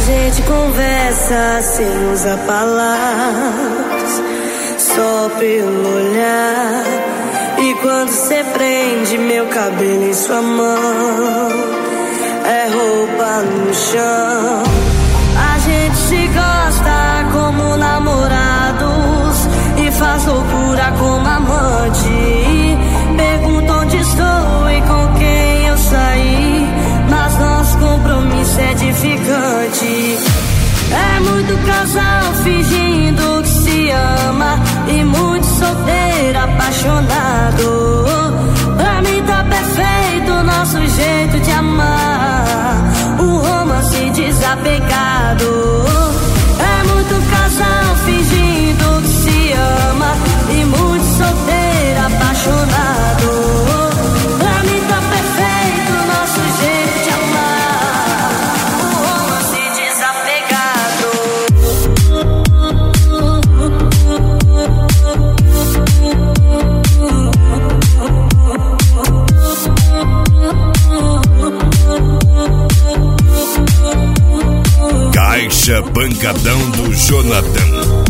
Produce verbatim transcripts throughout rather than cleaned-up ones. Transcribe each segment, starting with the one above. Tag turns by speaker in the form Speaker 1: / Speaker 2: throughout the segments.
Speaker 1: gente conversa sem usar palavras, só pelo olhar. E quando cê prende meu cabelo em sua mão, é roupa no chão. A gente se gosta como namorados e faz loucura como amante. Pergunta onde estou e com quem eu saí, mas nosso compromisso é edificante. É muito casal fingindo que se ama e muito solteiro apaixonado. Pra mim tá perfeito o nosso jeito de amar, um romance desapegado. É muito casal fingindo que se ama e muito solteiro apaixonado. Pra mim tá perfeito o nosso jeito de amar, um romance desapegado.
Speaker 2: Caixa Pancadão do Jonathan.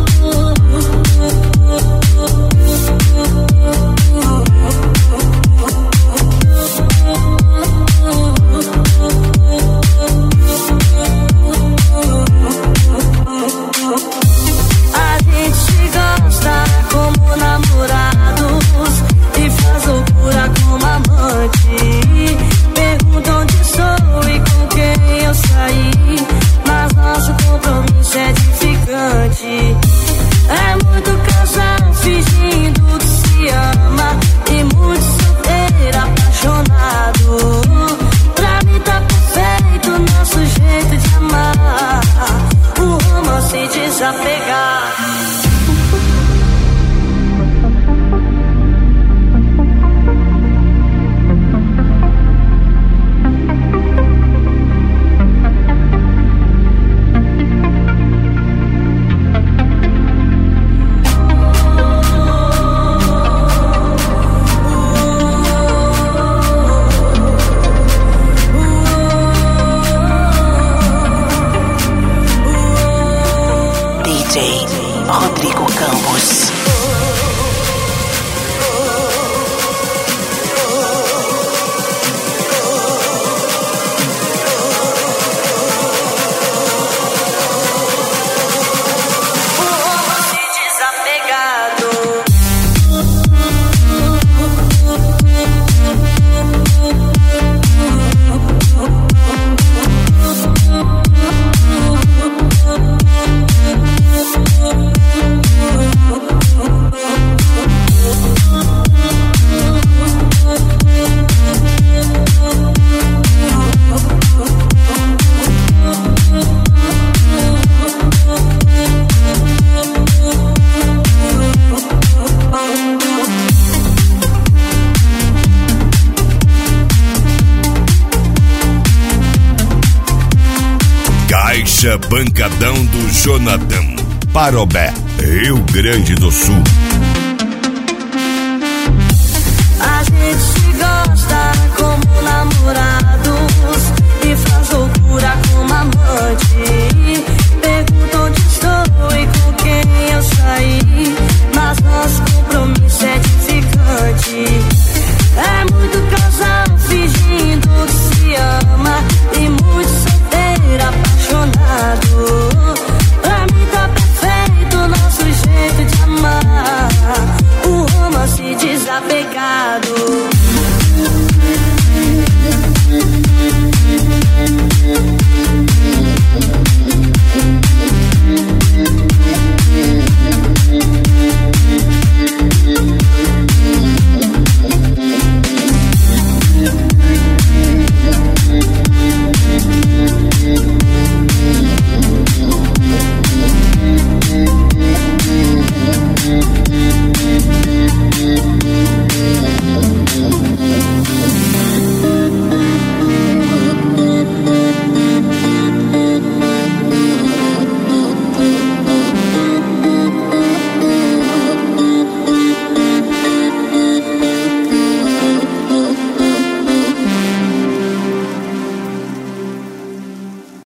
Speaker 1: A gente se gosta como namorados e faz loucura como amante. Pergunta onde sou e com quem eu saí, mas nosso compromisso é edificante. É muito casal fingindo que se ama e muito solteiro apaixonado. Pra mim tá perfeito o nosso jeito de amar, um romance desapegado.
Speaker 3: D J Rodrigo Campos.
Speaker 2: Caixa Pancadão do Jonathan. Parobé, Rio Grande do Sul.
Speaker 1: A gente se gosta como namorar